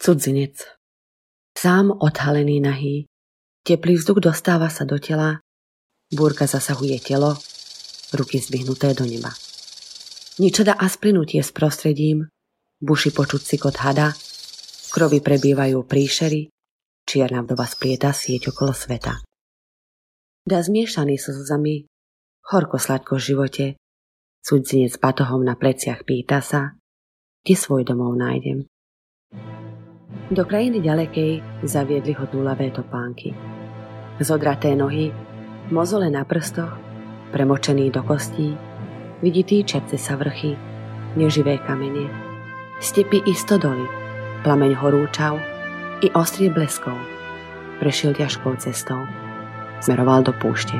Cudzinec. Sám odhalený nahý, teplý vzduch dostáva sa do tela, búrka zasahuje telo, ruky zdvihnuté do neba. Ničoda a splynutie s prostredím, buši počuť cykot hada, krovi prebývajú príšery, čierna vdova splieta sieť okolo sveta. Dá zmiešaný so slzami, horko sladko v živote, cudzinec batohom na pleciach pýta sa, kde svoj domov nájdem. Do krajiny ďalekej zaviedli ho túlavé topánky. Zodraté nohy, mozole na prstoch, premočený do kostí, vidí týčace sa vrchy, neživé kamene, stepy i stodoly, plameň horúčav i ostrie bleskov. Prešiel ťažkou cestou, smeroval do púšte.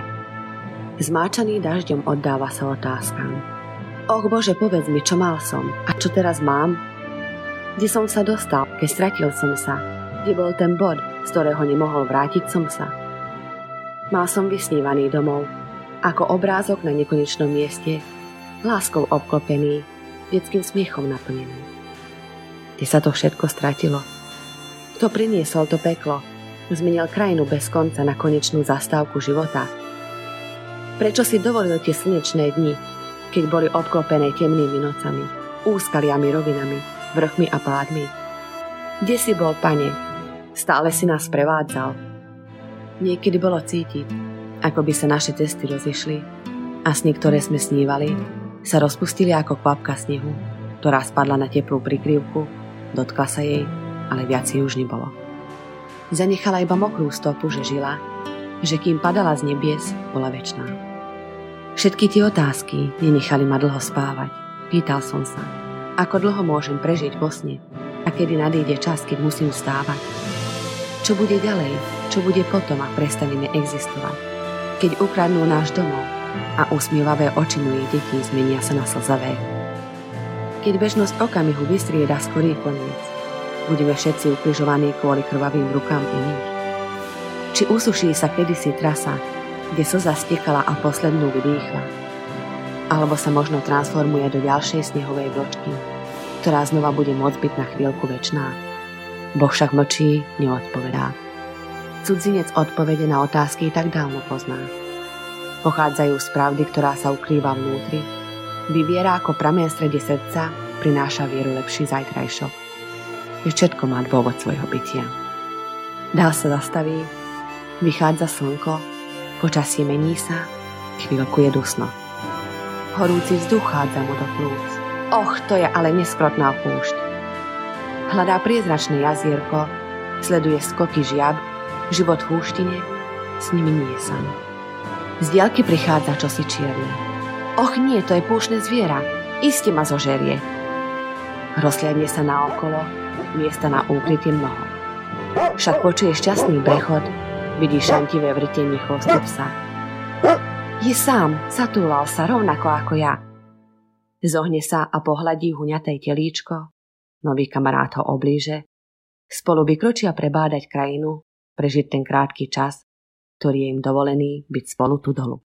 Zmáčaný dažďom oddáva sa otázkam. Och Bože, povedz mi, čo mal som a čo teraz mám? Kde som sa dostal, keď stratil som sa? Kde bol ten bod, z ktorého nemohol vrátiť som sa? Mal som vysnívaný domov, ako obrázok na nekonečnom mieste, láskou obklopený, detským smiechom naplnený. Kde sa to všetko stratilo? Kto priniesol to peklo? Zmenil krajinu bez konca na konečnú zastávku života? Prečo si dovolil tie slnečné dni, keď boli obklopené temnými nocami, úskaliami, rovinami, vrchmi a pádmi? Kde si bol, Pane? Stále si nás prevádzal. Niekedy bolo cítiť, ako by sa naše cesty rozišli a sny, ktoré sme snívali, sa rozpustili ako kvapka snehu, ktorá spadla na teplú prikryvku, dotkla sa jej, ale viac jej už nebolo. Zanechala iba mokrú stopu, že žila, že kým padala z nebies, bola večná. Všetky tie otázky nenechali ma dlho spávať. Pýtal som sa, ako dlho môžem prežiť vo sne a kedy nadíde čas, keď musím vstávať. Čo bude ďalej, čo bude potom, ak prestaneme existovať, keď ukradnú náš domov a usmievavé oči mojich detí zmenia sa na slzavé. Keď bežnosť okamihu vystrieda skorý koniec, budeme všetci ukrižovaní kvôli krvavým rukám iných. Či usuší sa kedysi trasa, kde slza stekala a poslednú vydýchla, alebo sa možno transformuje do ďalšej snehovej vločky, ktorá znova bude môcť byť na chvíľku večná. Boh však mlčí, neodpovedá. Cudzinec odpovede na otázky tak dávno pozná. Pochádzajú z pravdy, ktorá sa ukrýva vnútri, vyviera ako prameň v strede srdca, prináša vieru lepší zajtrajšok. Všetko má dôvod svojho bytia. Dál sa zastaví, vychádza slnko, počasie mení sa, chvíľku je dusno. Horúci vzduch chádza mu do plúc. Och, to je ale neskrotná púšť. Hľadá priezračné jazierko, sleduje skoky žiab, život v húštine, s nimi nie je sám. Z diaľky prichádza čosi čierne. Och nie, to je púštne zviera, iste ma zožerie. Rozhliadne sa naokolo, miesta na úkrytie mnoho. Však počuje šťastný brechod, vidí šantivé vrtenie chvostu psa. Je sám, zatúlal sa rovnako ako ja. Zohne sa a pohľadí huňaté telíčko, nový kamarát ho oblíže, spolu vykročia prebádať krajinu, prežiť ten krátky čas, ktorý je im dovolený byť spolu tu dolu.